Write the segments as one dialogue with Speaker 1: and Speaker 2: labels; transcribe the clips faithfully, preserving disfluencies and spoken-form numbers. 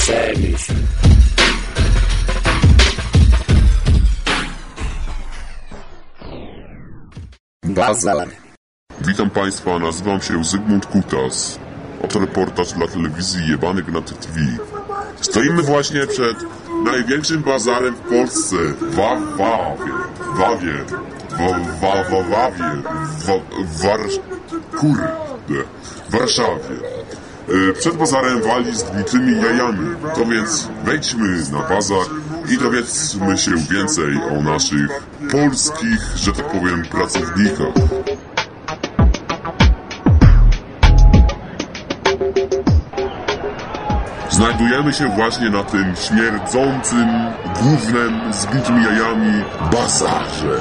Speaker 1: Przemyśl. Bazar.
Speaker 2: Witam Państwa, nazywam się Zygmunt Kutas. Oto reportaż dla telewizji Jebanych na T V. Stoimy właśnie przed największym bazarem w Polsce. W Wawie. Wawie. W Wawie. War... Kurde. W Warszawie. Przed bazarem wali z gnitymi jajami. To więc wejdźmy na bazar i dowiedzmy się więcej o naszych polskich, że tak powiem, pracownikach. Znajdujemy się właśnie na tym śmierdzącym gównem z gnitymi jajami bazarze.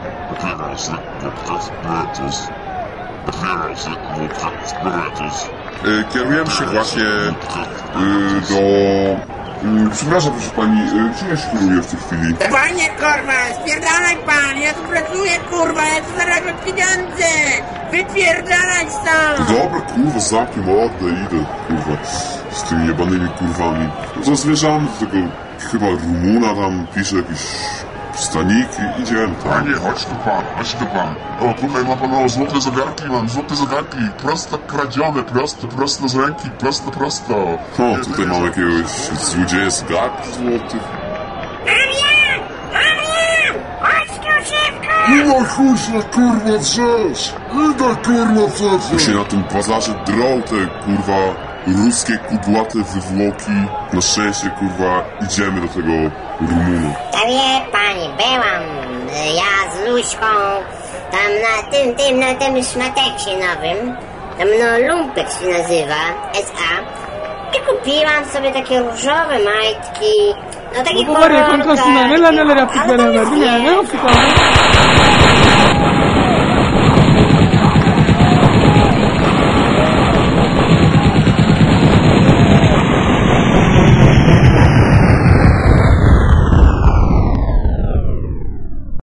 Speaker 2: Kierujemy się właśnie y, do... Y, przepraszam, proszę pani, y, czym ja się kieruję w tej chwili?
Speaker 3: Panie, kurwa, spierdalaj pan, ja tu pracuję, kurwa, ja tu zarabiam pieniądze! Wypierdalaj stąd!
Speaker 2: Dobra, kurwa, zamknij mordę, idę, kurwa, z tymi jebanymi kurwami. To zmierzamy do tego, chyba Rumuna tam pisze jakieś staniki, idziemy tam.
Speaker 4: Panie, chodź tu pan, chodź tu pan. O, tutaj ma pan o, złote zegarki, mam złote zegarki, prosto kradzione, prosto, prosto z ręki, prosto, prosto.
Speaker 2: O, tutaj mam jakiegoś złodzieja zegarków złotych.
Speaker 3: Arian! Arian! Chodź tu szybko!
Speaker 2: Idę chuj kurwa drzesz! Idę kurwa przecież! się na tym bazarze drą te kurwa ruskie kudłate wywłoki. Na szczęście kurwa idziemy do tego Rumunu.
Speaker 5: To wie pani, byłam ja z Luśką tam na tym, tym, na tym szmateksie nowym. Tam no Lumpek się nazywa, S A. I kupiłam sobie takie różowe majtki. No takie
Speaker 6: Popatrz, jak on klasy na nela, nela, rapid, nela, nela, nela, nela,